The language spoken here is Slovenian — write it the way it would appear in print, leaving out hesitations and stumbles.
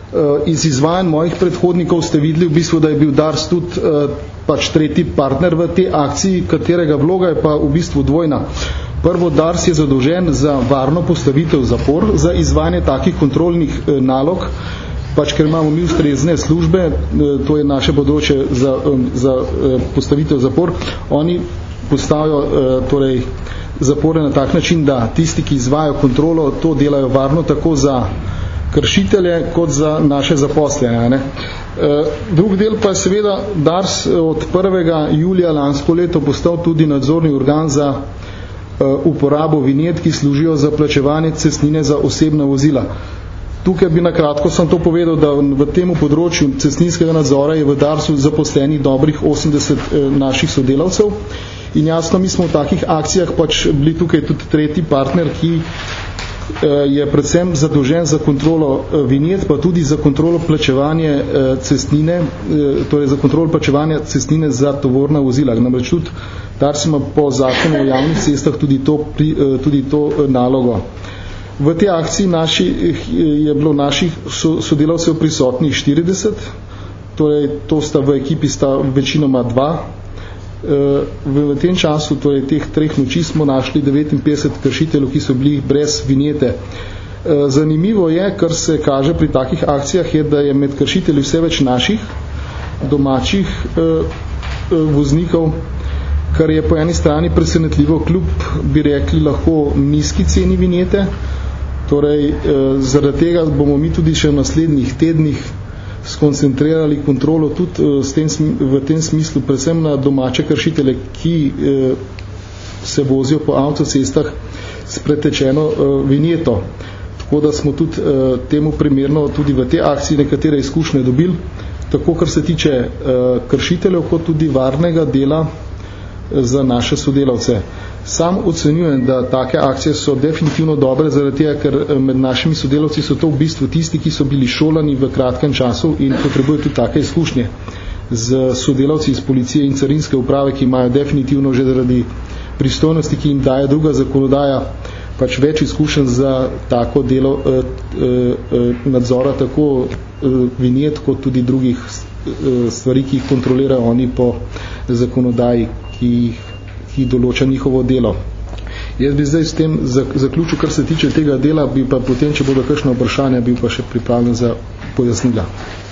Iz izvajanj mojih predhodnikov ste videli v bistvu, da je bil Dars tudi pač tretji partner v tej akciji, katerega vloga je pa v bistvu dvojna. Prvo, Dars je zadolžen za varno postavitev zapor, za izvajanje takih kontrolnih nalog, pač ker imamo mi ustrezne službe, to je naše področje za postavitev zapor, oni postavijo torej zapore na tak način, da tisti, ki izvajajo kontrolo, to delajo varno tako za kršitelje kot za naše zaposlene. Drug del pa je seveda Dars od 1. julija lansko leto postal tudi nadzorni organ za uporabo vinjet, ki služijo za plačevanje cestnine za osebna vozila. Tukaj bi nakratko sem to povedal, da v tem področju cestninskega nadzora je v Darsu zaposlenih dobrih 80 naših sodelavcev in jasno, mi smo v takih akcijah pač bili tukaj tudi tretji partner, ki je predvsem zadolžen za kontrolo vinjet, pa tudi za kontrolo plačevanja cestnine, torej za kontrolo plačevanja cestnine za tovorna vozila. Namreč tudi Dars ima po zakonu o javnih cestah tudi to nalogo. V tej akciji je bilo naših sodelavcev prisotnih 40, torej to sta v ekipi sta večinoma 2. V tem času, torej teh 3 noči, smo našli 59 kršiteljev, ki so bili brez vinjete. Zanimivo je, kar se kaže pri takih akcijah, je, da je med kršitelji vse več naših domačih voznikov, kar je po eni strani presenetljivo, kljub, bi rekli, lahko nizki ceni vinjete. Torej, zaradi tega bomo mi tudi še v naslednjih tednih skoncentrirali kontrolo tudi v tem smislu, predvsem na domače kršitelje, ki se vozijo po avtocestah s pretečeno vinjeto. Tako da smo tudi temu primerno tudi v tej akciji nekatere izkušnje dobili, tako kar se tiče kršiteljev, kot tudi varnega dela za naše sodelavce. Sam ocenjujem, da take akcije so definitivno dobre, zaradi tega, ker med našimi sodelavci so to v bistvu tisti, ki so bili šolani v kratkem času in potrebujejo tudi take izkušnje z sodelavci iz policije in carinske uprave, ki imajo definitivno že zaradi pristojnosti, ki jim daje druga zakonodaja, pač več izkušenj za tako delo nadzora, tako vinjet, kot tudi drugih stvari, ki jih kontrolirajo oni po zakonodaji, ki določa njihovo delo. Jaz bi zdaj s tem zaključil, kar se tiče tega dela, bi pa potem, če bodo kakšno vprašanje, bil pa še pripravljen za pojasnila.